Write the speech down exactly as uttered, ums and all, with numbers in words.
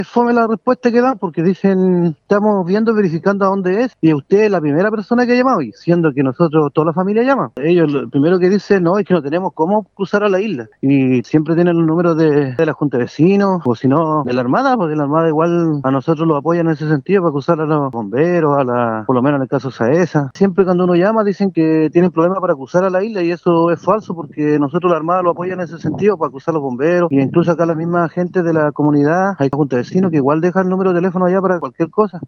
Es fome la respuesta que dan porque dicen, estamos viendo, verificando a dónde es, y usted es la primera persona que ha llamado, y siendo que nosotros, toda la familia llama. Ellos lo primero que dicen, no, es que no tenemos cómo cruzar a la isla, y siempre tienen los números de, de la Junta de Vecinos, o si no, de la Armada, porque la Armada igual a nosotros lo apoya en ese sentido para cruzar a los bomberos, a la, por lo menos en el caso Saesa. Siempre cuando uno llama dicen que tienen problemas para cruzar a la isla, y eso es falso, porque nosotros la Armada lo apoya en ese sentido para cruzar los bomberos, y incluso acá la misma gente de la comunidad, hay Junta de Vecinos que igual deja el número de teléfono allá para cualquier cosa.